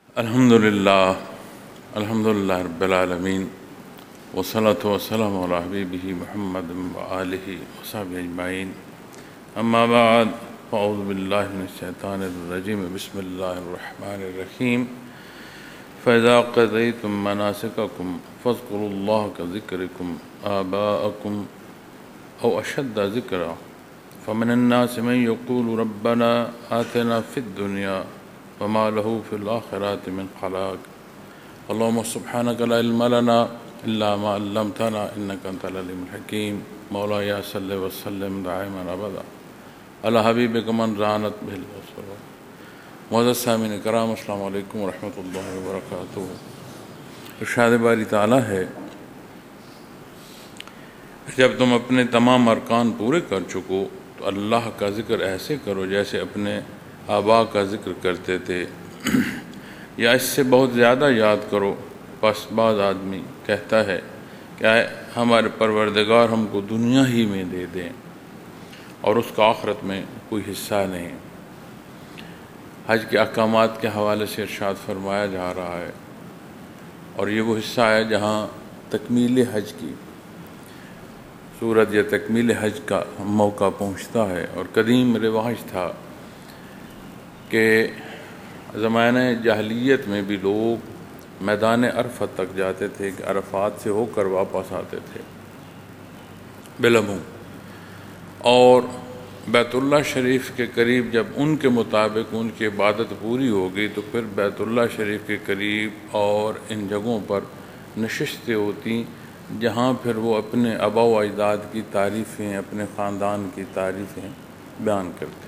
الحمدللہ الحمدللہ رب العالمین والصلاة والسلام علی حبیبہ محمد وآلہ وصحبہ اجمعین اما بعد فاعوذ باللہ من الشیطان الرجیم بسم اللہ الرحمن الرحیم فإذا قضیتم مناسککم فاذکروا اللہ کذکرکم آباءکم او اشد ذکرا فمن الناس من یقول ربنا آتنا فی الدنیا وما له في الآخرات من خلاق اللهم سبحانك لا علم لنا إلا ما علمتنا إنك أنت العليم الحكيم مولاي صل وسلم دائما أبدا على حبيبك من رانت به الأسرة. معزز سامعین کرام، السلام علیکم ورحمۃ اللہ وبرکاتہ. ارشاد باری تعالیٰ ہے، جب تم اپنے تمام ارکان پورے کر چکو تو اللہ کا ذکر ایسے کرو جیسے اپنے آبا کا ذکر کرتے تھے، یا اس سے بہت زیادہ یاد کرو. پس بعض آدمی کہتا ہے کہ ہمارے پروردگار ہم کو دنیا ہی میں دے دیں اور اس کا آخرت میں کوئی حصہ نہیں. حج کے احکامات کے حوالے سے ارشاد فرمایا جا رہا ہے، اور یہ وہ حصہ ہے جہاں تکمیل حج کی صورت یا تکمیل حج کا موقع پہنچتا ہے. اور قدیم رواج تھا کہ زمانہ جاہلیت میں بھی لوگ میدان عرفات تک جاتے تھے کہ عرفات سے ہو کر واپس آتے تھے بلمحو، اور بیت اللہ شریف کے قریب جب ان کے مطابق ان کی عبادت پوری ہو گئی تو پھر بیت اللہ شریف کے قریب اور ان جگہوں پر نشستیں ہوتی جہاں پھر وہ اپنے آبا و اجداد کی تعریفیں، اپنے خاندان کی تعریفیں بیان کرتے.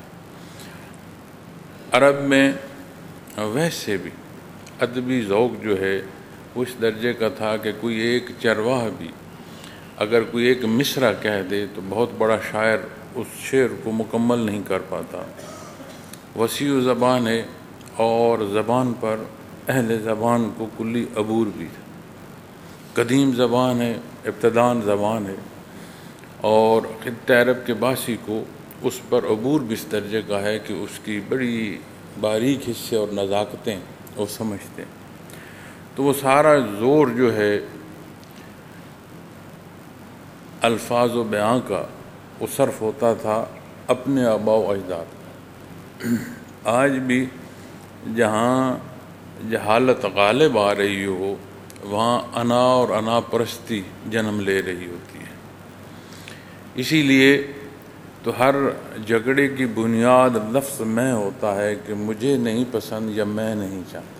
عرب میں ویسے بھی ادبی ذوق جو ہے وہ اس درجے کا تھا کہ کوئی ایک چرواہ بھی اگر کوئی ایک مصرع کہہ دے تو بہت بڑا شاعر اس شعر کو مکمل نہیں کر پاتا. وسیع زبان ہے اور زبان پر اہل زبان کو کلی عبور بھی ہے. قدیم زبان ہے، ابتدان زبان ہے، اور خطہ عرب کے باسی کو اس پر عبور بھی اس درجے کا ہے کہ اس کی بڑی باریک حصے اور نزاکتیں وہ سمجھتے ہیں. تو وہ سارا زور جو ہے الفاظ و بیان کا وہ صرف ہوتا تھا اپنے آبا و اجداد. آج بھی جہاں جہالت غالب آ رہی ہو وہاں انا اور انا پرستی جنم لے رہی ہوتی ہے. اسی لیے تو ہر جھگڑے کی بنیاد لفظ میں ہوتا ہے کہ مجھے نہیں پسند یا میں نہیں چاہتا.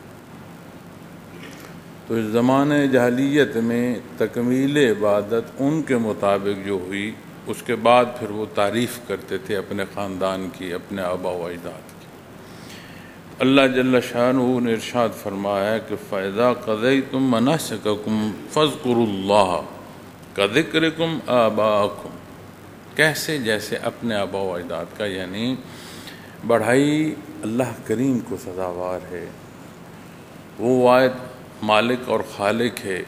تو اس زمانے جاہلیت میں تکمیل عبادت ان کے مطابق جو ہوئی، اس کے بعد پھر وہ تعریف کرتے تھے اپنے خاندان کی، اپنے آبا و اجداد کی. اللہ جل شانہ نے ارشاد فرمایا کہ فَإِذَا قَضَيْتُم مَنَاسِكَكُمْ فَاذْكُرُوا اللَّهَ كَذِكْرِكُمْ آبَاءَكُمْ. کیسے؟ جیسے اپنے آبا و اجداد کا، یعنی بڑھائی اللہ کریم کو سزاوار ہے. وہ واحد مالک اور خالق ہے،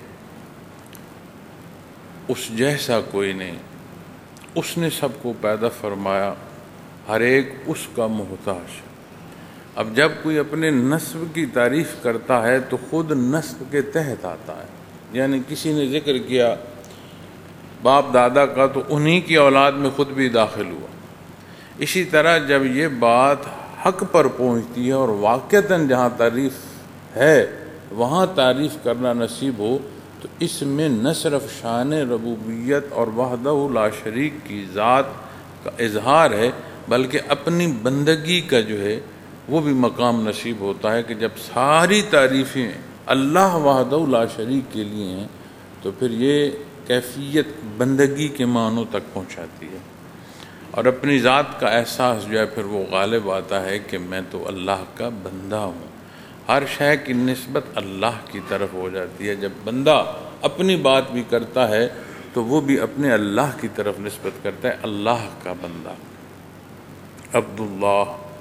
اس جیسا کوئی نہیں. اس نے سب کو پیدا فرمایا، ہر ایک اس کا محتاج. اب جب کوئی اپنے نسب کی تعریف کرتا ہے تو خود نسب کے تحت آتا ہے. یعنی کسی نے ذکر کیا باپ دادا کا تو انہی کی اولاد میں خود بھی داخل ہوا. اسی طرح جب یہ بات حق پر پہنچتی ہے اور واقعتاً جہاں تعریف ہے وہاں تعریف کرنا نصیب ہو تو اس میں نہ صرف شان ربوبیت اور وحدہ لا شریک کی ذات کا اظہار ہے، بلکہ اپنی بندگی کا جو ہے وہ بھی مقام نصیب ہوتا ہے کہ جب ساری تعریفیں اللہ وحدہ لا شریک کے لیے ہیں تو پھر یہ کیفیت بندگی کے معنوں تک پہنچاتی ہے، اور اپنی ذات کا احساس جو ہے پھر وہ غالب آتا ہے کہ میں تو اللہ کا بندہ ہوں. ہر شے کی نسبت اللہ کی طرف ہو جاتی ہے. جب بندہ اپنی بات بھی کرتا ہے تو وہ بھی اپنے اللہ کی طرف نسبت کرتا ہے، اللہ کا بندہ، عبداللہ.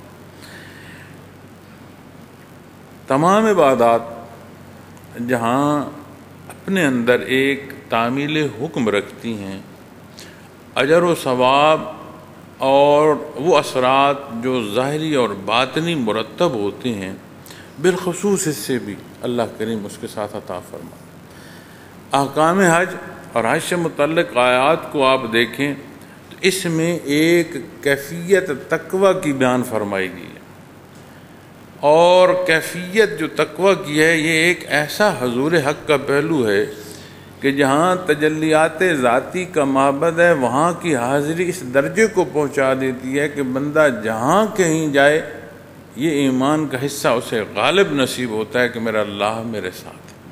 تمام عبادات جہاں اپنے اندر ایک تعمیل حکم رکھتی ہیں، اجر و ثواب اور وہ اثرات جو ظاہری اور باطنی مرتب ہوتے ہیں بالخصوص اس سے بھی اللہ کریم اس کے ساتھ عطا فرما۔ احکام حج اور حج سے متعلق آیات کو آپ دیکھیں تو اس میں ایک کیفیت تقوی کی بیان فرمائی گئی ہے، اور کیفیت جو تقوی کی ہے یہ ایک ایسا حضور حق کا پہلو ہے کہ جہاں تجلیات ذاتی کا معبد ہے وہاں کی حاضری اس درجے کو پہنچا دیتی ہے کہ بندہ جہاں کہیں جائے یہ ایمان کا حصہ اسے غالب نصیب ہوتا ہے کہ میرا اللہ میرے ساتھ ہے۔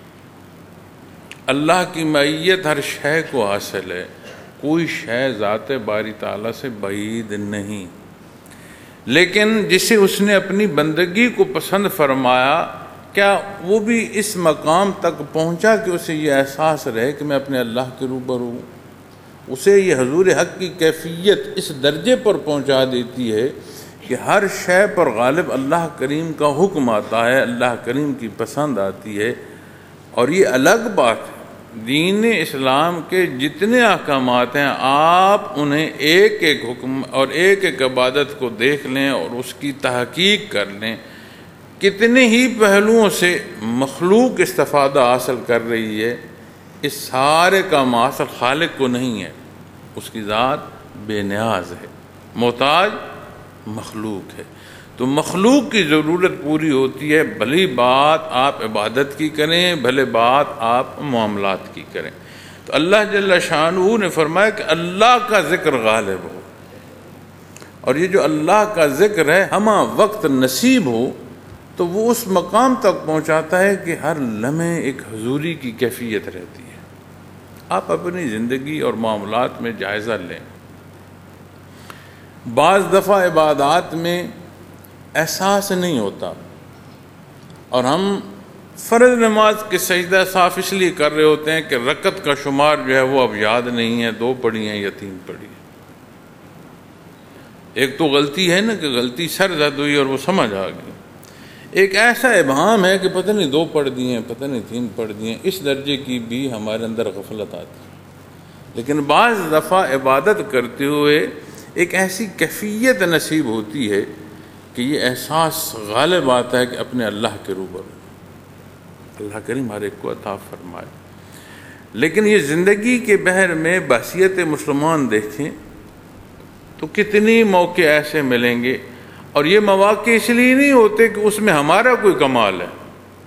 اللہ کی معیت ہر شے کو حاصل ہے، کوئی شے ذات باری تعالیٰ سے بعید نہیں، لیکن جسے اس نے اپنی بندگی کو پسند فرمایا کیا وہ بھی اس مقام تک پہنچا کہ اسے یہ احساس رہے کہ میں اپنے اللہ کے روبرو ہوں؟ اسے یہ حضور حق کی کیفیت اس درجے پر پہنچا دیتی ہے کہ ہر شے پر غالب اللہ کریم کا حکم آتا ہے، اللہ کریم کی پسند آتی ہے۔ اور یہ الگ بات ہے، دین اسلام کے جتنے احکامات ہیں آپ انہیں ایک ایک حکم اور ایک ایک عبادت کو دیکھ لیں اور اس کی تحقیق کر لیں، کتنے ہی پہلوؤں سے مخلوق استفادہ حاصل کر رہی ہے، اس سارے کا حاصل خالق کو نہیں ہے، اس کی ذات بے نیاز ہے، محتاج مخلوق ہے۔ تو مخلوق کی ضرورت پوری ہوتی ہے، بھلی بات آپ عبادت کی کریں، بھلے بات آپ معاملات کی کریں۔ تو اللہ جل شانہ نے فرمایا کہ اللہ کا ذکر غالب ہو، اور یہ جو اللہ کا ذکر ہے ہمہ وقت نصیب ہو تو وہ اس مقام تک پہنچاتا ہے کہ ہر لمحے ایک حضوری کی کیفیت رہتی ہے۔ آپ اپنی زندگی اور معاملات میں جائزہ لیں، بعض دفعہ عبادات میں احساس نہیں ہوتا اور ہم فرض نماز کے سجدہ صاف اس لیے کر رہے ہوتے ہیں کہ رکعت کا شمار جو ہے وہ اب یاد نہیں ہے، 2 پڑھی ہیں یا 3 پڑھی ہیں۔ ایک تو غلطی ہے نا کہ غلطی سر زد ہوئی اور وہ سمجھ آ گئی، ایک ایسا ابہام ہے کہ پتہ نہیں 2 پڑھ دی ہیں، پتہ نہیں 3 پڑھ دی ہیں، اس درجے کی بھی ہمارے اندر غفلت آتی ہے۔ لیکن بعض دفعہ عبادت کرتے ہوئے ایک ایسی کیفیت نصیب ہوتی ہے کہ یہ احساس غالب آتا ہے کہ اپنے اللہ کے روبرو، اللہ کریم ہر ایک کو عطا فرمائے۔ لیکن یہ زندگی کے بحر میں بحثیت مسلمان دیکھیں تو کتنی موقع ایسے ملیں گے، اور یہ مواقع اس لیے نہیں ہوتے کہ اس میں ہمارا کوئی کمال ہے۔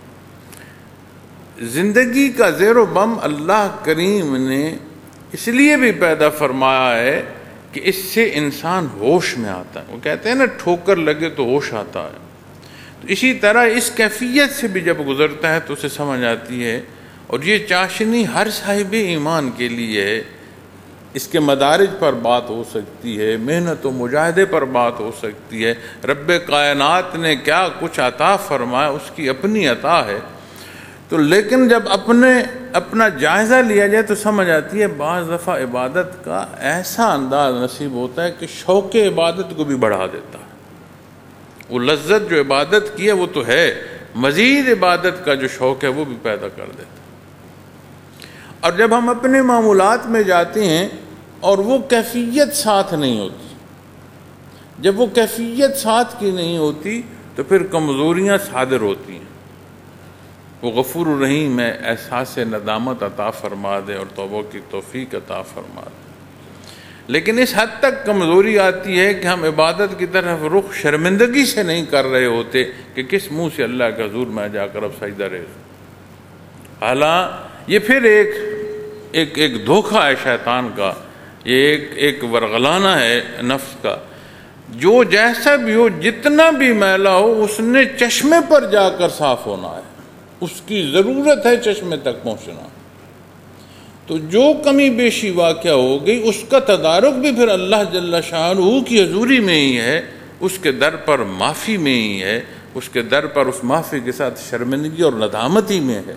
زندگی کا زیر و بم اللہ کریم نے اس لیے بھی پیدا فرمایا ہے کہ اس سے انسان ہوش میں آتا ہے۔ وہ کہتے ہیں نا ٹھوکر لگے تو ہوش آتا ہے، تو اسی طرح اس کیفیت سے بھی جب گزرتا ہے تو اسے سمجھ آتی ہے، اور یہ چاشنی ہر صاحب ایمان کے لیے ہے۔ اس کے مدارج پر بات ہو سکتی ہے، محنت و مجاہدے پر بات ہو سکتی ہے، رب کائنات نے کیا کچھ عطا فرمایا اس کی اپنی عطا ہے۔ تو لیکن جب اپنا جائزہ لیا جائے تو سمجھ آتی ہے بعض دفعہ عبادت کا ایسا انداز نصیب ہوتا ہے کہ شوق عبادت کو بھی بڑھا دیتا ہے۔ وہ لذت جو عبادت کی ہے وہ تو ہے، مزید عبادت کا جو شوق ہے وہ بھی پیدا کر دیتا ہے۔ اور جب ہم اپنے معمولات میں جاتے ہیں اور وہ کیفیت ساتھ نہیں ہوتی، جب وہ کیفیت ساتھ کی نہیں ہوتی تو پھر کمزوریاں صادر ہوتی ہیں۔ وہ غفور الرحیم ہے، احساس ندامت عطا فرما دے اور توبہ کی توفیق عطا فرما دے۔ لیکن اس حد تک کمزوری آتی ہے کہ ہم عبادت کی طرف رخ شرمندگی سے نہیں کر رہے ہوتے کہ کس منہ سے اللہ کے حضور میں جا کر اب سجدہ ریز۔ حالانکہ یہ پھر ایک دھوکہ ہے شیطان کا، یہ ایک ورغلانہ ہے نفس کا۔ جو جیسا بھی ہو، جتنا بھی میلا ہو، اس نے چشمے پر جا کر صاف ہونا ہے، اس کی ضرورت ہے چشمے تک پہنچنا۔ تو جو کمی بیشی واقع ہو گئی اس کا تدارک بھی پھر اللہ جل شانہ کی حضوری میں ہی ہے، اس کے در پر معافی میں ہی ہے، اس کے در پر اس معافی کے ساتھ شرمندگی اور ندامت ہی میں ہے۔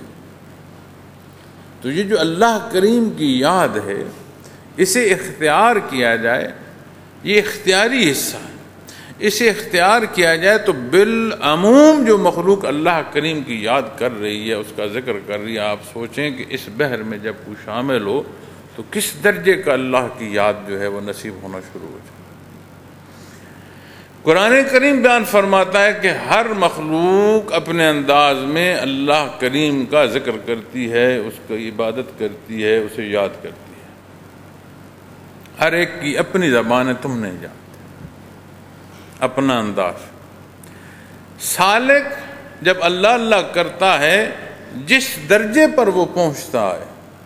تو یہ جو اللہ کریم کی یاد ہے اسے اختیار کیا جائے، یہ اختیاری حصہ ہے، اسے اختیار کیا جائے تو بالعموم جو مخلوق اللہ کریم کی یاد کر رہی ہے، اس کا ذکر کر رہی ہے، آپ سوچیں کہ اس بحر میں جب کوئی شامل ہو تو کس درجے کا اللہ کی یاد جو ہے وہ نصیب ہونا شروع ہو جائے۔ قرآن کریم بیان فرماتا ہے کہ ہر مخلوق اپنے انداز میں اللہ کریم کا ذکر کرتی ہے، اس کی عبادت کرتی ہے، اسے یاد کرتی ہے۔ ہر ایک کی اپنی زبان ہے، تم نہیں جانتے، اپنا انداز۔ سالک جب اللہ اللہ کرتا ہے جس درجے پر وہ پہنچتا ہے،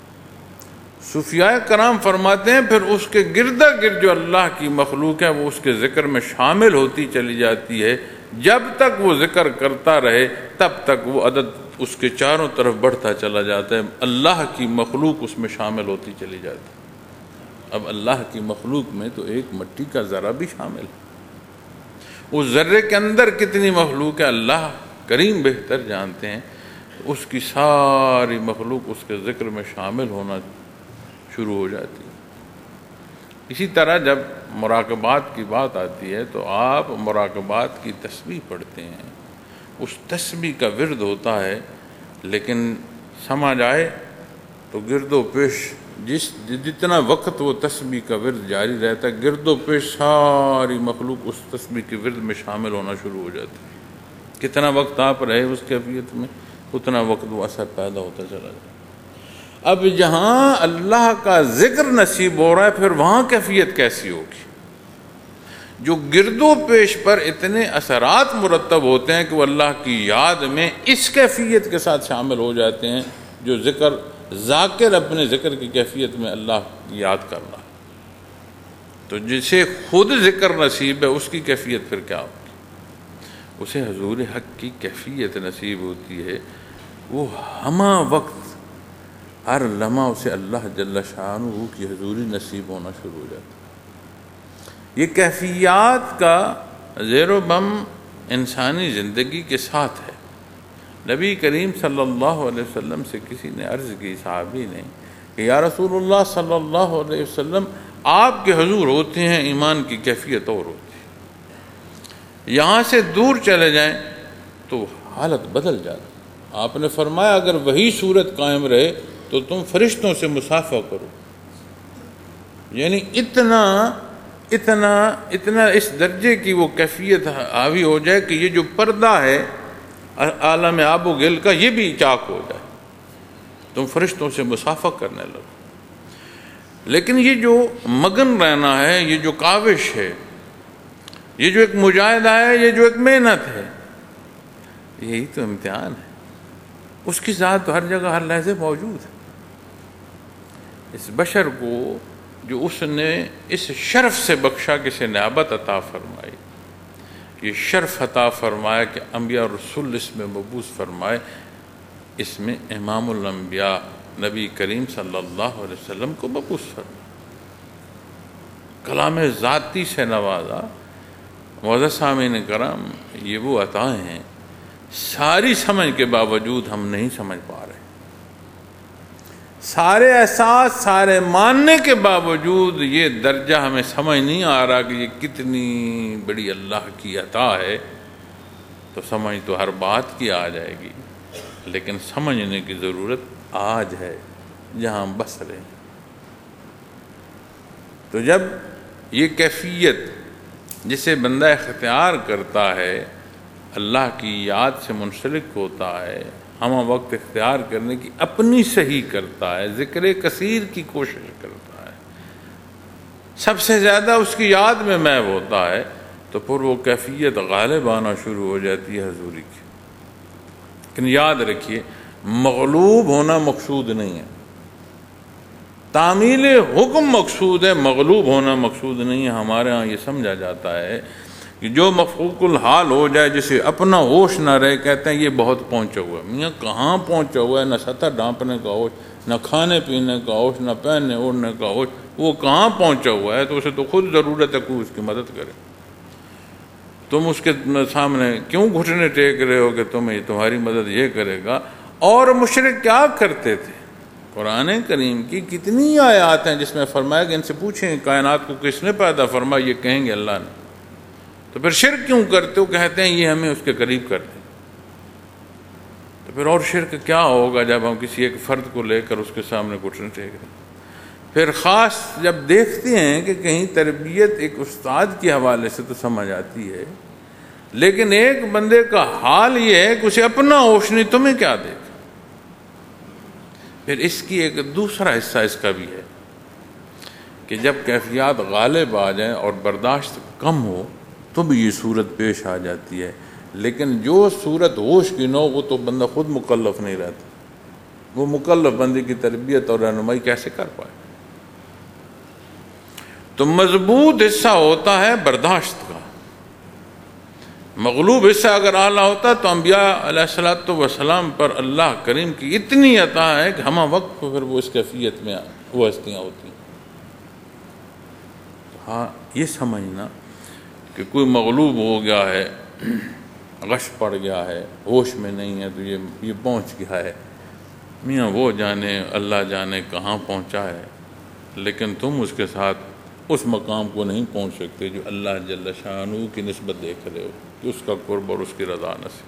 صوفیاء کرام فرماتے ہیں پھر اس کے گردا گرد جو اللہ کی مخلوق ہے وہ اس کے ذکر میں شامل ہوتی چلی جاتی ہے۔ جب تک وہ ذکر کرتا رہے تب تک وہ عدد اس کے چاروں طرف بڑھتا چلا جاتا ہے، اللہ کی مخلوق اس میں شامل ہوتی چلی جاتی ہے۔ اب اللہ کی مخلوق میں تو ایک مٹی کا ذرہ بھی شامل ہے، اس ذرے کے اندر کتنی مخلوق ہے اللہ کریم بہتر جانتے ہیں، اس کی ساری مخلوق اس کے ذکر میں شامل ہونا شروع ہو جاتی ہے۔ اسی طرح جب مراقبات کی بات آتی ہے تو آپ مراقبات کی تسبیح پڑھتے ہیں، اس تسبیح کا ورد ہوتا ہے، لیکن سمجھ آئے تو گرد و پیش جتنا وقت وہ تسبیح کا ورد جاری رہتا ہے، گرد و پیش ساری مخلوق اس تسبیح کے ورد میں شامل ہونا شروع ہو جاتی ہے۔ کتنا وقت آپ رہے اس کیفیت میں، اتنا وقت وہ اثر پیدا ہوتا چلا جاتا ہے۔ اب جہاں اللہ کا ذکر نصیب ہو رہا ہے پھر وہاں کیفیت کیسی ہوگی؟ جو گرد و پیش پر اتنے اثرات مرتب ہوتے ہیں کہ وہ اللہ کی یاد میں اس کیفیت کے ساتھ شامل ہو جاتے ہیں جو ذاکر اپنے ذکر کی کیفیت میں اللہ کی یاد کر رہا ہے، تو جسے خود ذکر نصیب ہے اس کی کیفیت پھر کیا ہوگی؟ اسے حضور حق کی کیفیت نصیب ہوتی ہے، وہ ہمہ وقت ہر لمحہ اسے اللہ جل شانہ کی حضوری نصیب ہونا شروع ہو جاتا ہے۔ یہ کیفیات کا زیر و بم انسانی زندگی کے ساتھ ہے۔ نبی کریم صلی اللہ علیہ وسلم سے کسی نے عرض کی، صحابی نے، کہ یا رسول اللہ صلی اللہ علیہ وسلم آپ کے حضور ہوتے ہیں ایمان کی کیفیت اور ہوتی ہے، یہاں سے دور چلے جائیں تو حالت بدل جاتی۔ آپ نے فرمایا اگر وہی صورت قائم رہے تو تم فرشتوں سے مسافہ کرو، یعنی اتنا اس درجے کی وہ کیفیت حاوی ہو جائے کہ یہ جو پردہ ہے عالم آب و گل کا یہ بھی چاک ہو جائے، تم فرشتوں سے مسافہ کرنے لگو۔ لیکن یہ جو مگن رہنا ہے، یہ جو کاوش ہے، یہ جو ایک مجاہدہ ہے، یہ جو ایک محنت ہے، یہی تو امتحان ہے۔ اس کی ذات تو ہر جگہ ہر لحظے موجود ہے۔ اس بشر کو جو اس نے اس شرف سے بخشا کہ اسے نعمت عطا فرمائی، یہ شرف عطا فرمایا کہ انبیاء اور رسول اس میں مبعوث فرمائے، اس میں امام الانبیاء نبی کریم صلی اللہ علیہ وسلم کو مبعوث فرمایا، کلام ذاتی سے نوازا۔ معزز سامعین کرام، یہ وہ عطائیں ہیں ساری سمجھ کے باوجود ہم نہیں سمجھ پا رہے، سارے احساس سارے ماننے کے باوجود یہ درجہ ہمیں سمجھ نہیں آ رہا کہ یہ کتنی بڑی اللہ کی عطا ہے۔ تو سمجھ تو ہر بات کی آ جائے گی، لیکن سمجھنے کی ضرورت آج ہے جہاں ہم بس رہے ہیں۔ تو جب یہ کیفیت جسے بندہ اختیار کرتا ہے، اللہ کی یاد سے منسلک ہوتا ہے، ہمہ وقت اختیار کرنے کی اپنی صحیح کرتا ہے، ذکر کثیر کی کوشش کرتا ہے، سب سے زیادہ اس کی یاد میں محو ہوتا ہے، تو پھر وہ کیفیت غالب آنا شروع ہو جاتی ہے حضوری کی۔ لیکن یاد رکھیے، مغلوب ہونا مقصود نہیں ہے، تعمیل حکم مقصود ہے، مغلوب ہونا مقصود نہیں ہے۔ ہمارے ہاں یہ سمجھا جاتا ہے کہ جو مفقود الحال ہو جائے، جسے اپنا ہوش نہ رہے، کہتے ہیں یہ بہت پہنچا ہوا ہے۔ میاں کہاں پہنچا ہوا ہے؟ نہ سطح ڈھانپنے کا ہوش، نہ کھانے پینے کا ہوش، نہ پہننے اوڑھنے کا ہوش، وہ کہاں پہنچا ہوا ہے؟ تو اسے تو خود ضرورت ہے کوئی اس کی مدد کرے۔ تم اس کے سامنے کیوں گھٹنے ٹیک رہے ہو کہ تمہاری مدد یہ کرے گا؟ اور مشرک کیا کرتے تھے؟ قرآن کریم کی کتنی آیات ہیں جس میں فرمایا کہ ان سے پوچھیں کائنات کو کس نے پیدا فرمایا، یہ کہیں گے اللہ نے۔ تو پھر شرک کیوں کرتے ہو؟ کہتے ہیں یہ ہمیں اس کے قریب کر دیں۔ تو پھر اور شرک کیا ہوگا جب ہم کسی ایک فرد کو لے کر اس کے سامنے گھٹنے ٹیک رہے ہیں؟ پھر خاص جب دیکھتے ہیں کہ کہیں تربیت ایک استاد کے حوالے سے تو سمجھ آتی ہے، لیکن ایک بندے کا حال یہ ہے کہ اسے اپنا ہوش نہیں، تمہیں کیا دے گا۔ پھر اس کی ایک دوسرا حصہ اس کا بھی ہے کہ جب کیفیات غالب آ جائیں اور برداشت کم ہو تو بھی یہ صورت پیش آ جاتی ہے، لیکن جو صورت ہوش کی نہ ہو وہ تو بندہ خود مکلف نہیں رہتا، وہ مکلف بندے کی تربیت اور رہنمائی کیسے کر پائے؟ تو مضبوط حصہ ہوتا ہے برداشت کا، مغلوب حصہ اگر اعلیٰ ہوتا تو انبیاء علیہ الصلوۃ والسلام پر اللہ کریم کی اتنی عطا ہے کہ ہمہ وقت پھر وہ اس کیفیت میں وہ ہستیاں ہوتی ہیں۔ ہاں یہ سمجھنا کہ کوئی مغلوب ہو گیا ہے، غش پڑ گیا ہے، ہوش میں نہیں ہے، تو یہ پہنچ گیا ہے، میاں وہ جانے اللہ جانے کہاں پہنچا ہے، لیکن تم اس کے ساتھ اس مقام کو نہیں پہنچ سکتے جو اللہ جل شانہ کی نسبت دیکھ رہے ہو، کہ اس کا قرب اور اس کی رضا نصیب۔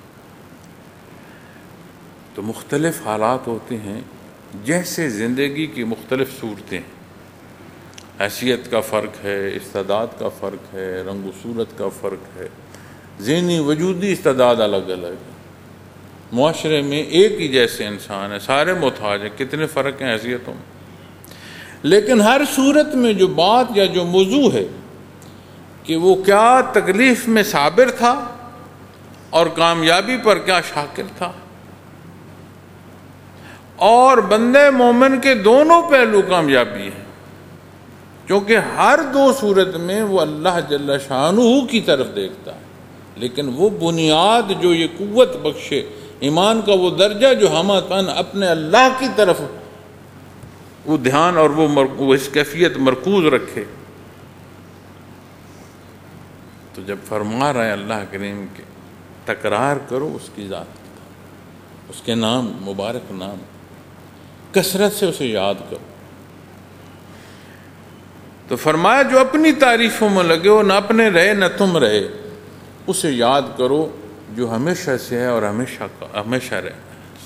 تو مختلف حالات ہوتے ہیں، جیسے زندگی کی مختلف صورتیں، حیثیت کا فرق ہے، استعداد کا فرق ہے، رنگ و صورت کا فرق ہے، ذہنی وجودی استعداد الگ الگ ہے۔ معاشرے میں ایک ہی جیسے انسان ہیں، سارے محتاج ہیں، کتنے فرق ہیں حیثیتوں میں، لیکن ہر صورت میں جو بات یا جو موضوع ہے کہ وہ کیا تکلیف میں صابر تھا اور کامیابی پر کیا شاکر تھا، اور بندے مومن کے دونوں پہلو کامیابی ہیں، کیونکہ ہر دو صورت میں وہ اللہ جل شانہ کی طرف دیکھتا ہے، لیکن وہ بنیاد جو یہ قوت بخشے، ایمان کا وہ درجہ جو ہم اپنے اللہ کی طرف وہ دھیان اور وہ اس کیفیت مرکوز رکھے۔ تو جب فرما رہے ہیں اللہ کریم کے تکرار کرو اس کی ذات کا، اس کے نام مبارک نام، کثرت سے اسے یاد کرو۔ تو فرمایا جو اپنی تعریفوں میں لگے ہو، نہ اپنے رہے نہ تم رہے، اسے یاد کرو جو ہمیشہ سے ہے اور ہمیشہ رہے۔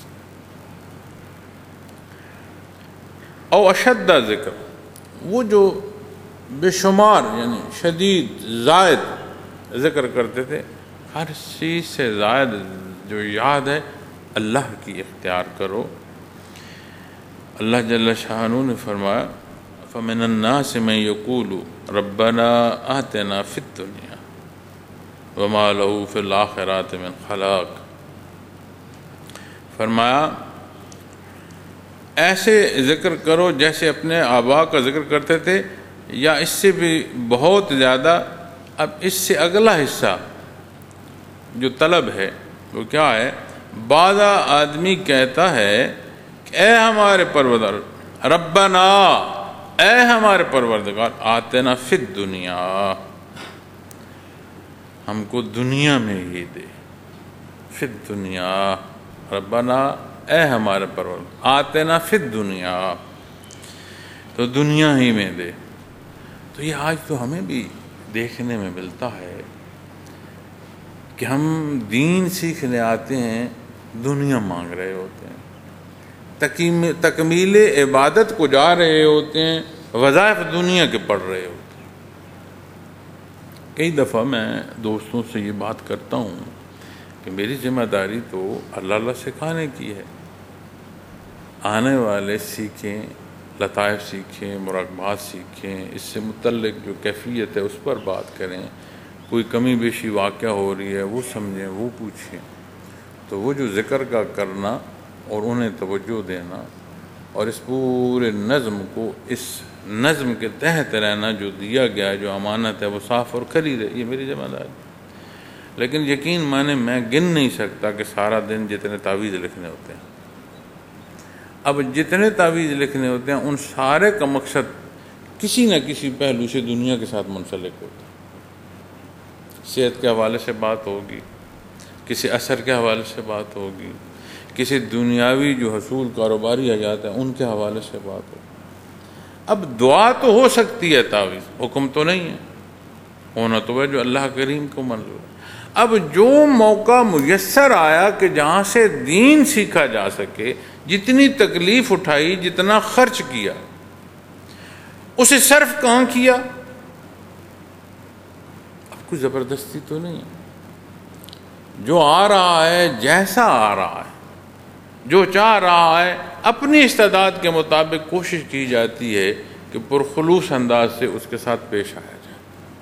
او اشد ذکر، وہ جو بے شمار یعنی شدید زائد ذکر کرتے تھے، ہر چیز سے زائد جو یاد ہے اللہ کی اختیار کرو۔ اللہ جل شانہ نے فرمایا فَمِنَ النَّاسِ مَن يَقُولُ رَبَّنَا آتِنَا فِي الدُّنْيَا وَمَا لَهُ فِي الْآخِرَةِ مِنْ خَلَاقٍ۔ فرمایا ایسے ذکر کرو جیسے اپنے آبا کا ذکر کرتے تھے، یا اس سے بھی بہت زیادہ۔ اب اس سے اگلا حصہ جو طلب ہے وہ کیا ہے؟ بعض آدمی کہتا ہے کہ اے ہمارے پروردگار، ربنا، اے ہمارے پروردگار، آتنا فی الدنیا، ہم کو دنیا میں ہی دے، فی الدنیا، ربنا اے ہمارے پروردگار، آتنا فی الدنیا، تو دنیا ہی میں دے۔ تو یہ آج تو ہمیں بھی دیکھنے میں ملتا ہے کہ ہم دین سیکھنے آتے ہیں، دنیا مانگ رہے ہوتے ہیں، تکمیل عبادت کو جا رہے ہوتے ہیں، وظائف دنیا کے پڑھ رہے ہوتے ہیں۔ کئی دفعہ میں دوستوں سے یہ بات کرتا ہوں کہ میری ذمہ داری تو اللہ سکھانے کی ہے، آنے والے سیکھیں، لطائف سیکھیں، مراقبات سیکھیں، اس سے متعلق جو کیفیت ہے اس پر بات کریں، کوئی کمی بیشی واقعہ ہو رہی ہے وہ سمجھیں، وہ پوچھیں۔ تو وہ جو ذکر کا کرنا اور انہیں توجہ دینا اور اس پورے نظم کو، اس نظم کے تحت رہنا جو دیا گیا ہے، جو امانت ہے، وہ صاف اور کھلی رہے، یہ میری ذمہ داری۔ لیکن یقین مانے میں گن نہیں سکتا کہ سارا دن جتنے تعویذ لکھنے ہوتے ہیں، اب جتنے تعویذ لکھنے ہوتے ہیں ان سارے کا مقصد کسی نہ کسی پہلو سے دنیا کے ساتھ منسلک ہوتا ہے۔ صحت کے حوالے سے بات ہوگی، کسی اثر کے حوالے سے بات ہوگی، کسی دنیاوی جو حصول کاروباری حیات ہیں ان کے حوالے سے بات ہوگی۔ اب دعا تو ہو سکتی ہے، تعویذ حکم تو نہیں ہے، ہونا تو ہے جو اللہ کریم کو منظور ہے۔ اب جو موقع میسر آیا کہ جہاں سے دین سیکھا جا سکے، جتنی تکلیف اٹھائی، جتنا خرچ کیا، اسے صرف کہاں کیا؟ اب کوئی زبردستی تو نہیں ہے، جو آ رہا ہے جیسا آ رہا ہے، جو چاہ رہا ہے، اپنی استعداد کے مطابق کوشش کی جاتی ہے کہ پرخلوص انداز سے اس کے ساتھ پیش آیا جائے۔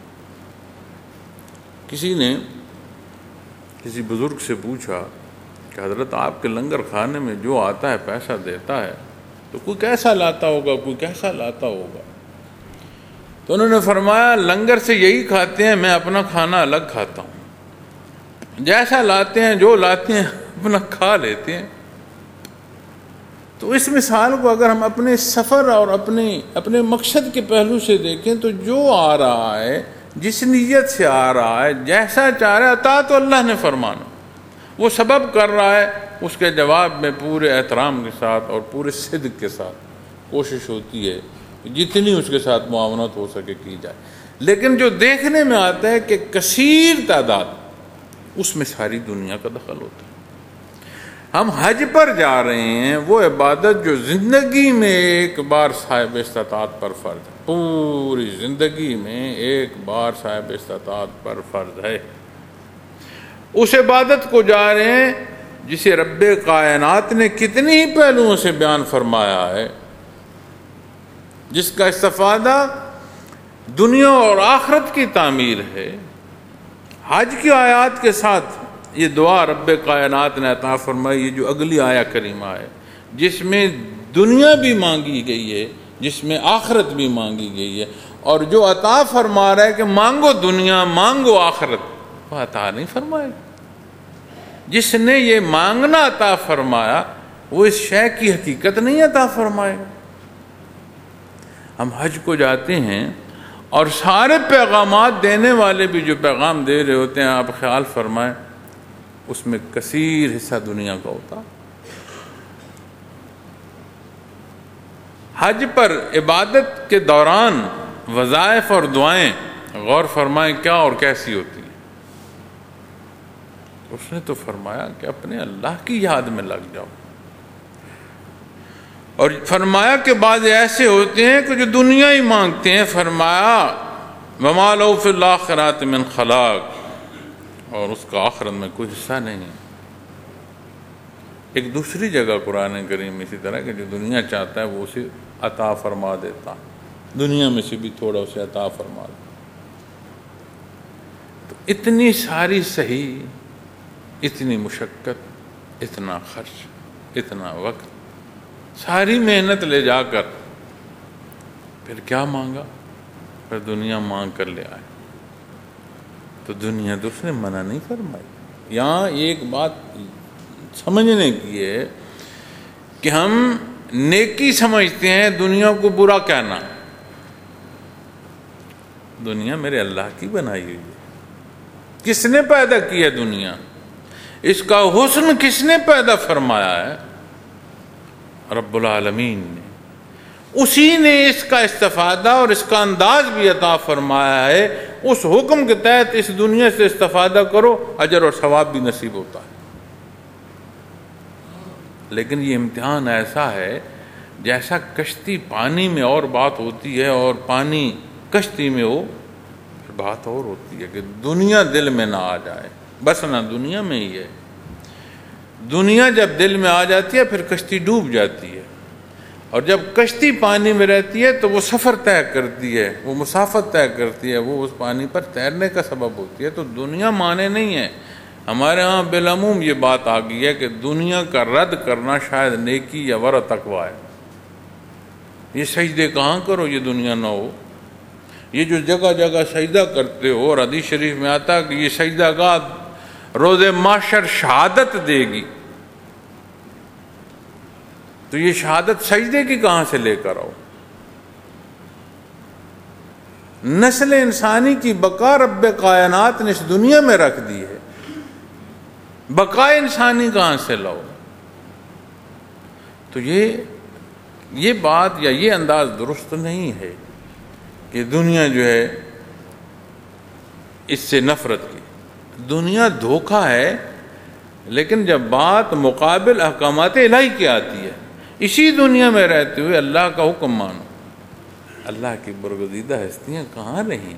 کسی نے کسی بزرگ سے پوچھا کہ حضرت آپ کے لنگر کھانے میں جو آتا ہے پیسہ دیتا ہے تو کوئی کیسا لاتا ہوگا، کوئی کیسا لاتا ہوگا؟ تو انہوں نے فرمایا لنگر سے یہی کھاتے ہیں، میں اپنا کھانا الگ کھاتا ہوں، جیسا لاتے ہیں جو لاتے ہیں اپنا کھا لیتے ہیں۔ تو اس مثال کو اگر ہم اپنے سفر اور اپنے مقصد کے پہلو سے دیکھیں تو جو آ رہا ہے، جس نیت سے آ رہا ہے، جیسا چاہ رہا ہے، عطا تو اللہ نے فرمانا، وہ سبب کر رہا ہے، اس کے جواب میں پورے احترام کے ساتھ اور پورے صدق کے ساتھ کوشش ہوتی ہے جتنی اس کے ساتھ معاونت ہو سکے کی جائے۔ لیکن جو دیکھنے میں آتا ہے کہ کثیر تعداد، اس میں ساری دنیا کا دخل ہوتا ہے۔ ہم حج پر جا رہے ہیں، وہ عبادت جو زندگی میں ایک بار صاحب استطاعت پر فرض ہے، پوری زندگی میں ایک بار صاحب استطاعت پر فرض ہے، اس عبادت کو جا رہے ہیں جسے رب کائنات نے کتنی ہی پہلوؤں سے بیان فرمایا ہے، جس کا استفادہ دنیا اور آخرت کی تعمیر ہے۔ حج کی آیات کے ساتھ یہ دعا رب کائنات نے عطا فرمائی، یہ جو اگلی آیہ کریمہ ہے، جس میں دنیا بھی مانگی گئی ہے، جس میں آخرت بھی مانگی گئی ہے، اور جو عطا فرما رہا ہے کہ مانگو دنیا مانگو آخرت، وہ عطا نہیں فرمائے۔ جس نے یہ مانگنا عطا فرمایا وہ اس شے کی حقیقت نہیں عطا فرمائے گا۔ ہم حج کو جاتے ہیں اور سارے پیغامات دینے والے بھی جو پیغام دے رہے ہوتے ہیں، آپ خیال فرمائیں اس میں کثیر حصہ دنیا کا ہوتا۔ حج پر عبادت کے دوران وظائف اور دعائیں غور فرمائیں کیا اور کیسی ہوتی ہیں۔ اس نے تو فرمایا کہ اپنے اللہ کی یاد میں لگ جاؤ، اور فرمایا کہ بعض ایسے ہوتے ہیں کہ جو دنیا ہی مانگتے ہیں، فرمایا وَمَا لَهُ فِي الْآخِرَةِ مِنْ خَلَاقٍ، اور اس کا آخرت میں کوئی حصہ نہیں ہے۔ ایک دوسری جگہ قرآن کریم اسی طرح کہ جو دنیا چاہتا ہے وہ اسے عطا فرما دیتا، دنیا میں سے بھی تھوڑا اسے عطا فرما دیتا۔ تو اتنی ساری صحیح، اتنی مشقت، اتنا خرچ، اتنا وقت، ساری محنت لے جا کر پھر کیا مانگا؟ پھر دنیا مانگ کر لے آئے۔ تو دنیا تو اس نے منع نہیں فرمائی۔ یہاں ایک بات سمجھنے کی ہے کہ ہم نیکی سمجھتے ہیں دنیا کو برا کہنا۔ دنیا میرے اللہ کی بنائی ہوئی ہے، کس نے پیدا کی ہے دنیا؟ اس کا حسن کس نے پیدا فرمایا ہے؟ رب العالمین نے۔ اسی نے اس کا استفادہ اور اس کا انداز بھی عطا فرمایا ہے۔ اس حکم کے تحت اس دنیا سے استفادہ کرو، اجر اور ثواب بھی نصیب ہوتا ہے۔ لیکن یہ امتحان ایسا ہے جیسا کشتی پانی میں اور بات ہوتی ہے اور پانی کشتی میں ہو پھر بات اور ہوتی ہے کہ دنیا دل میں نہ آ جائے۔ بس نہ دنیا میں ہی ہے، دنیا جب دل میں آ جاتی ہے پھر کشتی ڈوب جاتی ہے، اور جب کشتی پانی میں رہتی ہے تو وہ سفر طے کرتی ہے، وہ مسافت طے کرتی ہے، وہ اس پانی پر تیرنے کا سبب ہوتی ہے۔ تو دنیا مانے نہیں ہے۔ ہمارے ہاں بالعموم یہ بات آ گئی ہے کہ دنیا کا رد کرنا شاید نیکی یا ورع تقویٰ ہے۔ یہ سجدے کہاں کرو یہ دنیا نہ ہو، یہ جو جگہ جگہ سجدہ کرتے ہو، اور حدیث شریف میں آتا ہے کہ یہ سجدہ گاہ روز محشر شہادت دے گی، تو یہ شہادت سجدے کی کہاں سے لے کر آؤ؟ نسل انسانی کی بقا رب کائنات نے اس دنیا میں رکھ دی ہے، بقا انسانی کہاں سے لاؤ؟ تو یہ بات یا یہ انداز درست نہیں ہے کہ دنیا جو ہے اس سے نفرت کی۔ دنیا دھوکہ ہے، لیکن جب بات مقابل احکامات الہی کی آتی ہے، اسی دنیا میں رہتے ہوئے اللہ کا حکم مانو، اللہ کی برگزیدہ ہستیاں کہاں رہیں؟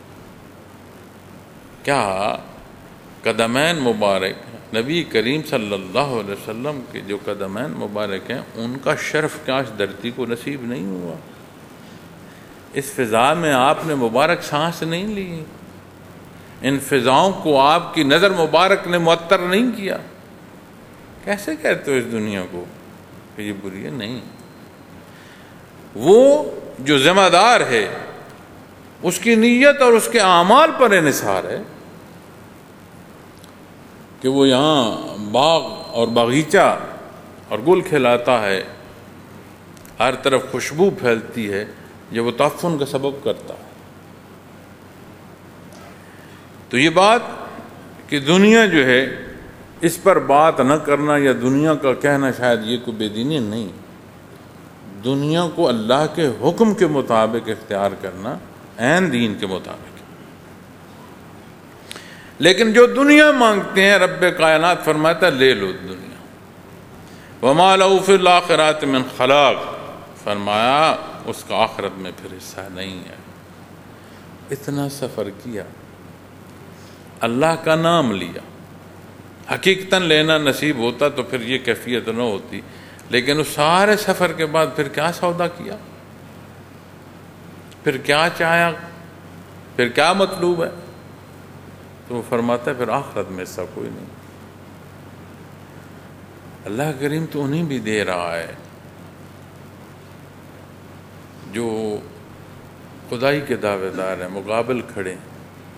کیا قدمین مبارک نبی کریم صلی اللہ علیہ وسلم کے جو قدمین مبارک ہیں ان کا شرف کیا اس دھرتی کو نصیب نہیں ہوا؟ اس فضا میں آپ نے مبارک سانس نہیں لی، ان فضاؤں کو آپ کی نظر مبارک نے معطر نہیں کیا، کیسے کہتے ہو اس دنیا کو کہ یہ بری ہے؟ نہیں، وہ جو ذمہ دار ہے اس کی نیت اور اس کے اعمال پر انحصار ہے کہ وہ یہاں باغ اور باغیچہ اور گل کھلاتا ہے، ہر طرف خوشبو پھیلتی ہے، یہ وہ تعفن کا سبب کرتا ہے۔ تو یہ بات کہ دنیا جو ہے اس پر بات نہ کرنا یا دنیا کا کہنا شاید یہ کوئی بے دینی نہیں، دنیا کو اللہ کے حکم کے مطابق اختیار کرنا عین دین کے مطابق۔ لیکن جو دنیا مانگتے ہیں رب کائنات فرماتا ہے لے لو دنیا، وما لہ فی الآخرۃ من خلاق، فرمایا اس کا آخرت میں پھر حصہ نہیں ہے۔ اتنا سفر کیا، اللہ کا نام لیا، حقیقتاً لینا نصیب ہوتا تو پھر یہ کیفیت نہ ہوتی، لیکن اس سارے سفر کے بعد پھر کیا سودا کیا، پھر کیا چاہا، پھر کیا مطلوب ہے؟ تو وہ فرماتا ہے پھر آخرت میں ایسا کوئی نہیں۔ اللہ کریم تو انہیں بھی دے رہا ہے جو خدائی کے دعوے دار ہیں، مقابل کھڑے ہیں۔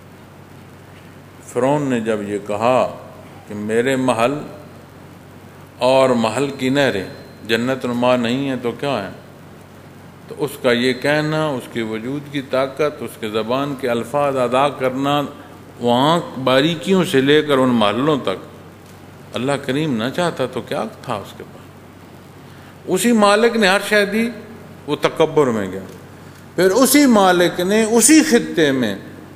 فرعون نے جب یہ کہا کہ میرے محل اور محل کی نہریں جنت نما نہیں ہیں تو کیا ہیں، تو اس کا یہ کہنا، اس کے وجود کی طاقت، اس کے زبان کے الفاظ ادا کرنا، وہاں باریکیوں سے لے کر ان محلوں تک، اللہ کریم نہ چاہتا تو کیا تھا اس کے پاس؟ اسی مالک نے ہر شے دی، وہ تکبر میں گیا، پھر اسی مالک نے اسی خطے میں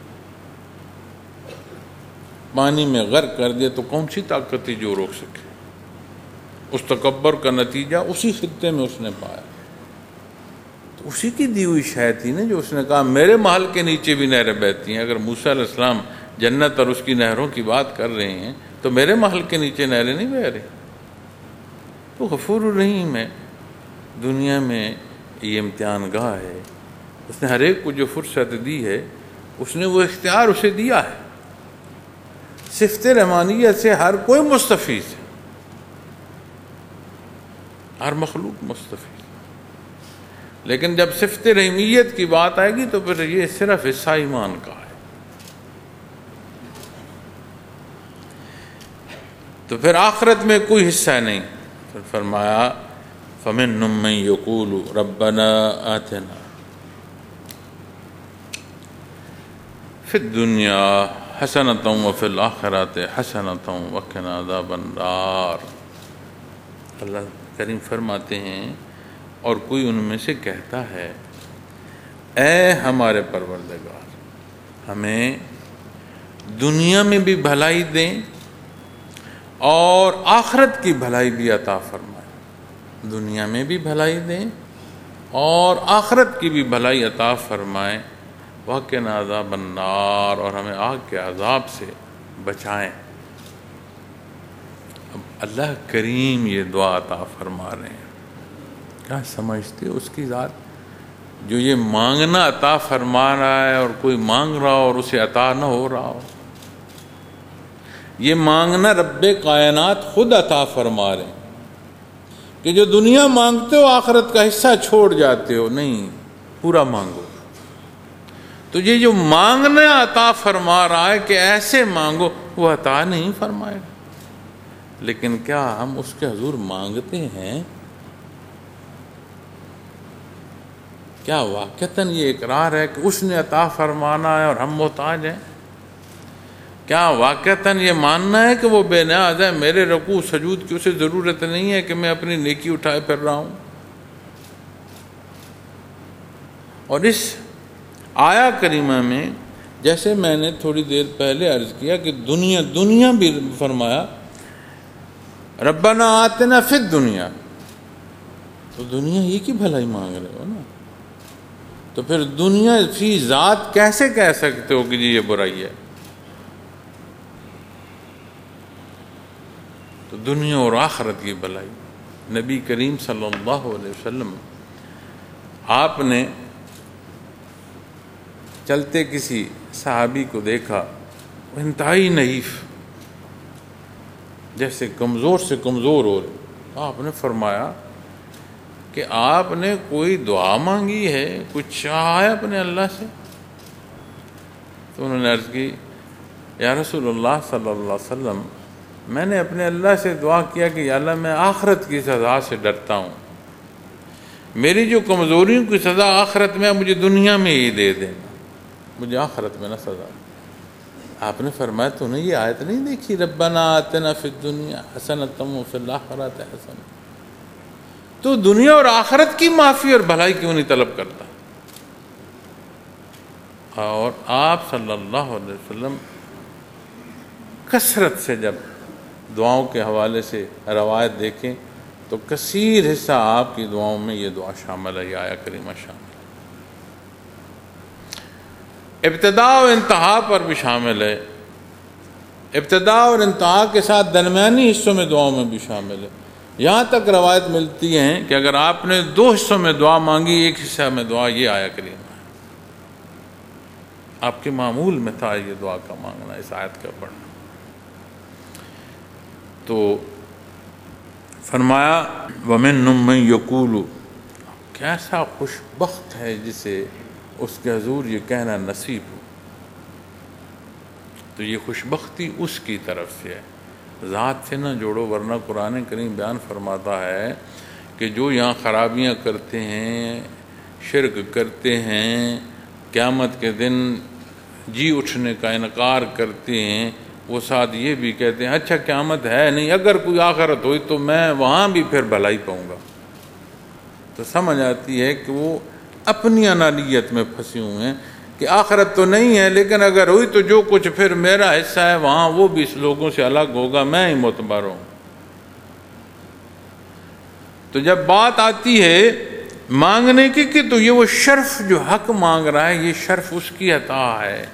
پانی میں غرق کر دیا، تو کون سی طاقت تھی جو روک سکے؟ اس تکبر کا نتیجہ اسی خطے میں اس نے پایا۔ تو اسی کی دی ہوئی شے تھی نا جو اس نے کہا میرے محل کے نیچے بھی نہریں بہتی ہیں۔ اگر موسیٰ علیہ السلام جنت اور اس کی نہروں کی بات کر رہے ہیں تو میرے محل کے نیچے نہریں نہیں بہ رہی۔ تو غفور الرحیم ہے، دنیا میں یہ امتحان گاہ ہے، اس نے ہر ایک کو جو فرصت دی ہے اس نے وہ اختیار اسے دیا ہے۔ صفت رحمانیت سے ہر کوئی مستفیض ہے، ہر مخلوق مستفیض، لیکن جب صفت رحیمیت کی بات آئے گی تو پھر یہ صرف حصہ ایمان کا ہے۔ تو پھر آخرت میں کوئی حصہ نہیں۔ پھر فرمایا فَمِنْهُم مَّن يَقُولُ رَبَّنَا آتِنَا فِي الدُّنْيَا حَسَنَةً وَفِي الْآخِرَةِ حَسَنَةً وَقِنَا عَذَابَ النَّارِ۔ اللہ کریم فرماتے ہیں اور کوئی ان میں سے کہتا ہے اے ہمارے پروردگار ہمیں دنیا میں بھی بھلائی دیں اور آخرت کی بھلائی بھی عطا فرمائے، دنیا میں بھی بھلائی دیں اور آخرت کی بھی بھلائی عطا فرمائیں، وَقِنَا عَذَابَ النَّارِ، اور ہمیں آگ کے عذاب سے بچائیں۔ اب اللہ کریم یہ دعا عطا فرما رہے ہیں، کیا سمجھتے اس کی ذات جو یہ مانگنا عطا فرما رہا ہے اور کوئی مانگ رہا ہو اور اسے عطا نہ ہو رہا ہو؟ یہ مانگنا رب کائنات خود عطا فرما رہے ہیں کہ جو دنیا مانگتے ہو آخرت کا حصہ چھوڑ جاتے ہو، نہیں پورا مانگو۔ تو یہ جو مانگنا عطا فرما رہا ہے کہ ایسے مانگو، وہ عطا نہیں فرمائے گا، لیکن کیا ہم اس کے حضور مانگتے ہیں؟ کیا واقعتاً یہ اقرار ہے کہ اس نے عطا فرمانا ہے اور ہم محتاج ہیں؟ کیا واقعتاً یہ ماننا ہے کہ وہ بے نیاز ہے، میرے رکوع سجود کی اسے ضرورت نہیں ہے کہ میں اپنی نیکی اٹھائے پھر رہا ہوں؟ اور اس آیا کریمہ میں جیسے میں نے تھوڑی دیر پہلے عرض کیا کہ دنیا بھی فرمایا ربنا آتنا فی الدنیا، تو دنیا ہی کی بھلائی مانگ رہے ہو نا۔ تو پھر دنیا فی ذات کیسے کہہ سکتے ہو کہ جی یہ برائی ہے؟ تو دنیا اور آخرت کی بھلائی. نبی کریم صلی اللہ علیہ وسلم آپ نے چلتے کسی صحابی کو دیکھا، انتہائی نحیف، جیسے کمزور سے کمزور ہو رہے. آپ نے فرمایا کہ آپ نے کوئی دعا مانگی ہے، کچھ چاہا ہے اپنے اللہ سے؟ تو انہوں نے عرض کی، یا رسول اللہ صلی اللہ علیہ وسلم، میں نے اپنے اللہ سے دعا کیا کہ یا اللہ میں آخرت کی سزا سے ڈرتا ہوں، میری جو کمزوریوں کی سزا آخرت میں مجھے دنیا میں ہی دے دینا، مجھے آخرت میں نہ سزا. آپ نے فرمایا تو نے یہ آیت نہیں دیکھی، ربنا آتنا فی الدنیا حسنۃ وفی الآخرۃ حسنۃ؟ تو دنیا اور آخرت کی معافی اور بھلائی کیوں نہیں طلب کرتا؟ اور آپ صلی اللہ علیہ وسلم کثرت سے جب دعاؤں کے حوالے سے روایت دیکھیں تو کثیر حصہ آپ کی دعاؤں میں یہ دعا شامل ہے، یہ آیہ کریمہ شامل ہے. ابتدا و انتہا پر بھی شامل ہے، ابتدا اور انتہا کے ساتھ درمیانی حصوں میں دعاؤں میں بھی شامل ہے. یہاں تک روایت ملتی ہیں کہ اگر آپ نے 2 حصوں میں دعا مانگی، ایک حصہ میں دعا یہ آیہ کریمہ ہے. آپ کے معمول میں تھا یہ دعا کا مانگنا، اس آیت کا پڑھنا. تو فرمایا وَمِنْهُم مَّن يَقُولُ، کیسا خوش بخت ہے جسے اس کے حضور یہ کہنا نصیب ہو. تو یہ خوش بختی اس کی طرف سے ہے، ذات سے نہ جوڑو، ورنہ قرآن کریم بیان فرماتا ہے کہ جو یہاں خرابیاں کرتے ہیں، شرک کرتے ہیں، قیامت کے دن جی اٹھنے کا انکار کرتے ہیں، وہ ساتھ یہ بھی کہتے ہیں اچھا قیامت ہے نہیں، اگر کوئی آخرت ہوئی تو میں وہاں بھی پھر بھلائی پاؤں گا. تو سمجھ آتی ہے کہ وہ اپنی انانیت میں پھنسے ہوئے ہیں کہ آخرت تو نہیں ہے، لیکن اگر ہوئی تو جو کچھ پھر میرا حصہ ہے وہاں وہ بھی اس لوگوں سے الگ ہوگا، میں ہی معتبر ہوں. تو جب بات آتی ہے مانگنے کی کہ تو یہ وہ شرف جو حق مانگ رہا ہے، یہ شرف اس کی عطا ہے،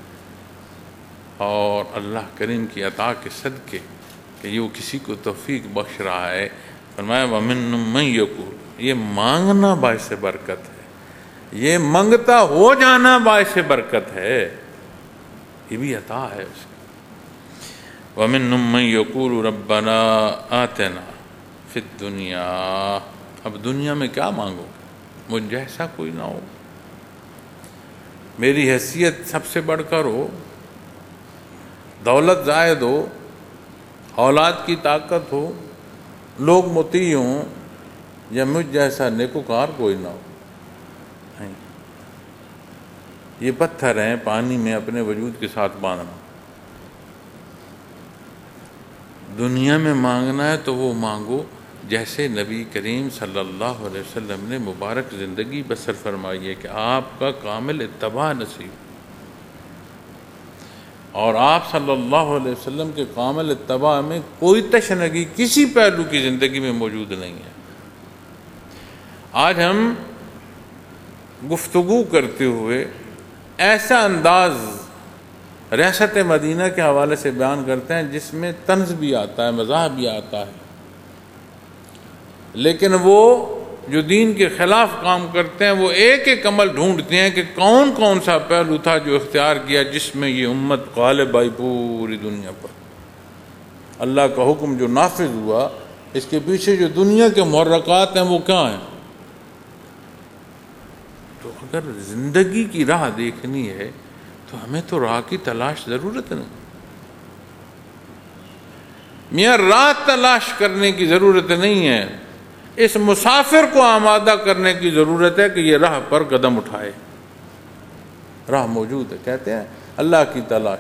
اور اللہ کریم کی عطا کے صدقے کہ یہ وہ کسی کو توفیق بخش رہا ہے. فرمایا وَمِنْهُم مَّن يَقُولُ، یہ مانگنا باعث برکت ہے، یہ منگتا ہو جانا باعث برکت ہے، یہ بھی عطا ہے اس کی. وَمِنْهُم مَّن يَقُولُ رَبَّنَا آتِنَا فِي الدُّنْيَا، اب دنیا میں کیا مانگو گے؟ مجھ جیسا کوئی نہ ہو، میری حیثیت سب سے بڑھ کر ہو، دولت زائد ہو، اولاد کی طاقت ہو، لوگ مطیع ہوں، یا مجھ جیسا نیکوکار کوئی نہ ہو. یہ پتھر ہیں پانی میں اپنے وجود کے ساتھ باندھنا. دنیا میں مانگنا ہے تو وہ مانگو جیسے نبی کریم صلی اللہ علیہ وسلم نے مبارک زندگی بسر فرمائی ہے کہ آپ کا کامل اتباع نصیب، اور آپ صلی اللہ علیہ وسلم کے کامل اتباع میں کوئی تشنگی کسی پہلو کی زندگی میں موجود نہیں ہے. آج ہم گفتگو کرتے ہوئے ایسا انداز ریاست مدینہ کے حوالے سے بیان کرتے ہیں جس میں طنز بھی آتا ہے، مزاح بھی آتا ہے، لیکن وہ جو دین کے خلاف کام کرتے ہیں وہ ایک ایک عمل ڈھونڈتے ہیں کہ کون کون سا پہلو تھا جو اختیار کیا جس میں یہ امت غالب آئی پوری دنیا پر. اللہ کا حکم جو نافذ ہوا، اس کے پیچھے جو دنیا کے محرکات ہیں وہ کیا ہیں؟ تو اگر زندگی کی راہ دیکھنی ہے تو ہمیں تو راہ کی تلاش ضرورت نہیں، میاں راہ تلاش کرنے کی ضرورت نہیں ہے، اس مسافر کو آمادہ کرنے کی ضرورت ہے کہ یہ راہ پر قدم اٹھائے. راہ موجود ہے، کہتے ہیں اللہ کی تلاش،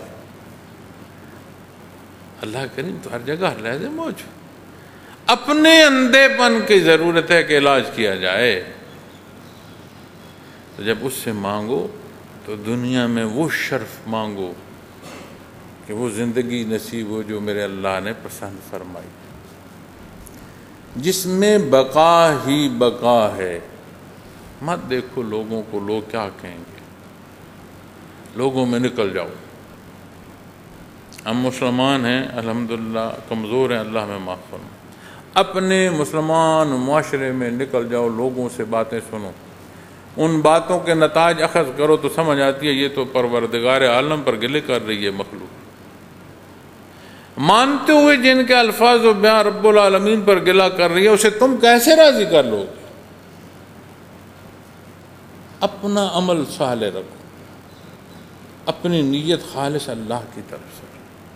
اللہ کریم تو ہر جگہ ہر لحظے موجود. اپنے اندھے پن کی ضرورت ہے کہ علاج کیا جائے. تو جب اس سے مانگو تو دنیا میں وہ شرف مانگو کہ وہ زندگی نصیب ہو جو میرے اللہ نے پسند فرمائی، جس میں بقا ہی بقا ہے، مت دیکھو لوگوں کو لوگ کیا کہیں گے، لوگوں میں نکل جاؤ۔ ہم مسلمان ہیں الحمدللہ، کمزور ہیں، اللہ میں معاف فرما، اپنے مسلمان معاشرے میں نکل جاؤ، لوگوں سے باتیں سنو، ان باتوں کے نتائج اخذ کرو تو سمجھ آتی ہے یہ تو پروردگار عالم پر گلے کر رہی ہے مخلوق، مانتے ہوئے جن کے الفاظ و بیان رب العالمین پر گلہ کر رہی ہے اسے تم کیسے راضی کر لو گے؟ اپنا عمل صالح رکھو، اپنی نیت خالص اللہ کی طرف سے،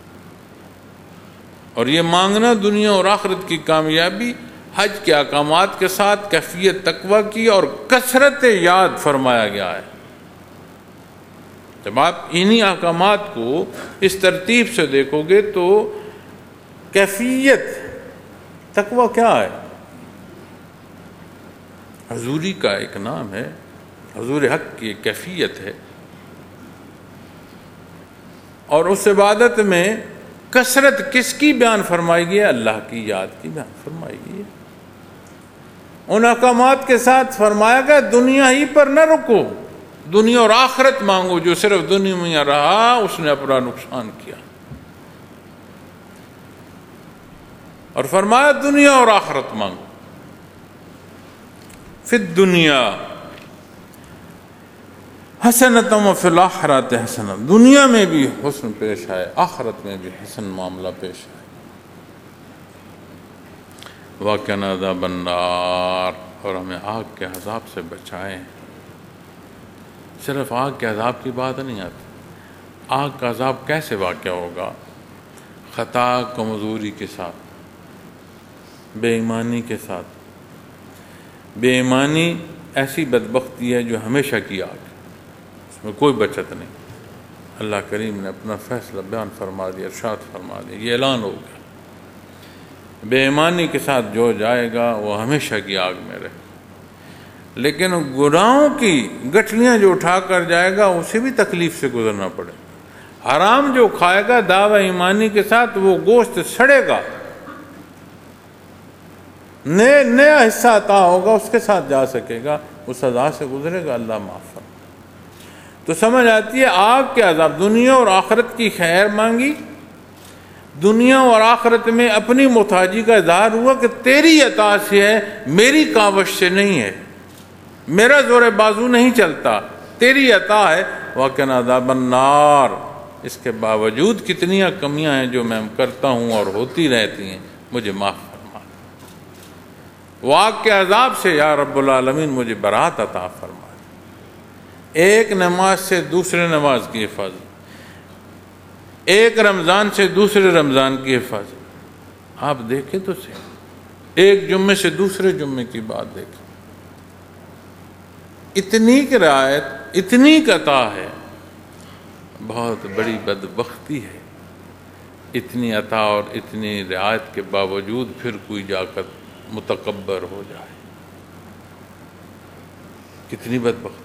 اور یہ مانگنا دنیا اور آخرت کی کامیابی حج کے احکامات کے ساتھ کیفیت تقوی کی اور کثرت یاد فرمایا گیا ہے۔ جب آپ انہی احکامات کو اس ترتیب سے دیکھو گے تو کیفیت تقوی کیا ہے؟ حضوری کا ایک نام ہے، حضور حق کی ایک کیفیت ہے، اور اس عبادت میں کثرت کس کی بیان فرمائی گئی ہے؟ اللہ کی یاد کی بیان فرمائی گئی ہے۔ ان احکامات کے ساتھ فرمایا گیا دنیا ہی پر نہ رکو، دنیا اور آخرت مانگو، جو صرف دنیا میں رہا اس نے اپنا نقصان کیا، اور فرمایا دنیا اور آخرت مانگو۔ فی الدنیا حسنۃ وفی الآخرۃ حسنۃ، دنیا میں بھی حسن پیش آئے، آخرت میں بھی حسن معاملہ پیش آئے۔ وَقِنَا عَذَابَ النَّارِ، اور ہمیں آگ کے عذاب سے بچائیں۔ صرف آگ کے عذاب کی بات نہیں آتی، آگ کا عذاب کیسے واقع ہوگا؟ خطا، کمزوری کے ساتھ، بے ایمانی کے ساتھ۔ بے ایمانی ایسی بدبختی ہے جو ہمیشہ کی آگ ہے، اس میں کوئی بچت نہیں۔ اللہ کریم نے اپنا فیصلہ بیان فرما دیا، ارشاد فرما دیا، یہ اعلان ہو گیا، بے ایمانی کے ساتھ جو جائے گا وہ ہمیشہ کی آگ میں رہے۔ لیکن گناہوں کی گٹھلیاں جو اٹھا کر جائے گا اسے بھی تکلیف سے گزرنا پڑے گا۔ حرام جو کھائے گا دعوی ایمانی کے ساتھ وہ گوشت سڑے گا، نیا حصہ عطا ہوگا اس کے ساتھ جا سکے گا، اس سزا سے گزرے گا، اللہ معاف فرمائے۔ تو سمجھ آتی ہے آگ کے عذاب، دنیا اور آخرت کی خیر مانگی، دنیا اور آخرت میں اپنی محتاجی کا اظہار ہوا کہ تیری عطا سے ہے، میری کاوش سے نہیں ہے، میرا زور بازو نہیں چلتا، تیری عطا ہے۔ وَقِنَا عَذَابَ النَّارِ، اس کے باوجود کتنی کمیاں ہیں جو میں کرتا ہوں اور ہوتی رہتی ہیں، مجھے معاف فرما۔ وہ آگ کے عذاب سے یا رب العالمین مجھے برات عطا فرما۔ ایک نماز سے دوسرے نماز کی حفاظت، ایک رمضان سے دوسرے رمضان کی حفاظت، آپ دیکھیں تو صحیح، ایک جمعے سے دوسرے جمعے کی بات دیکھیں، اتنی کی رعایت، اتنی عطا ہے، بہت بڑی بدبختی ہے اتنی عطا اور اتنی رعایت کے باوجود پھر کوئی جا کر متکبر ہو جائے، کتنی بدبختی۔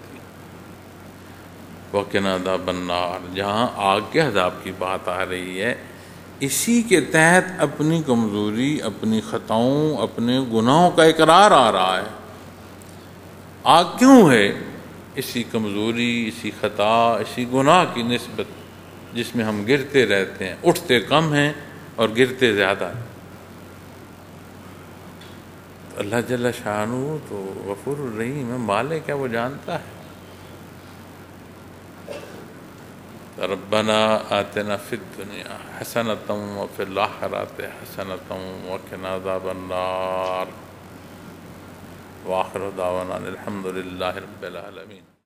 وَقِنَا عَذَابَ النَّارِ، جہاں آگ کے عذاب کی بات آ رہی ہے، اسی کے تحت اپنی کمزوری، اپنی خطاؤں، اپنے گناہوں کا اقرار آ رہا ہے۔ آگ کیوں ہے؟ اسی کمزوری، اسی خطا، اسی گناہ کی نسبت جس میں ہم گرتے رہتے ہیں، اٹھتے کم ہیں اور گرتے زیادہ ہیں۔ اللہ جل شانہ تو غفور الرحیم ہے، مالک ہے، وہ جانتا ہے۔ ربنا آتنا فی الدنیا حسنۃ وفی الآخرۃ حسنۃ وقنا عذاب النار، وآخر دعوانا الحمد للہ رب العالمین۔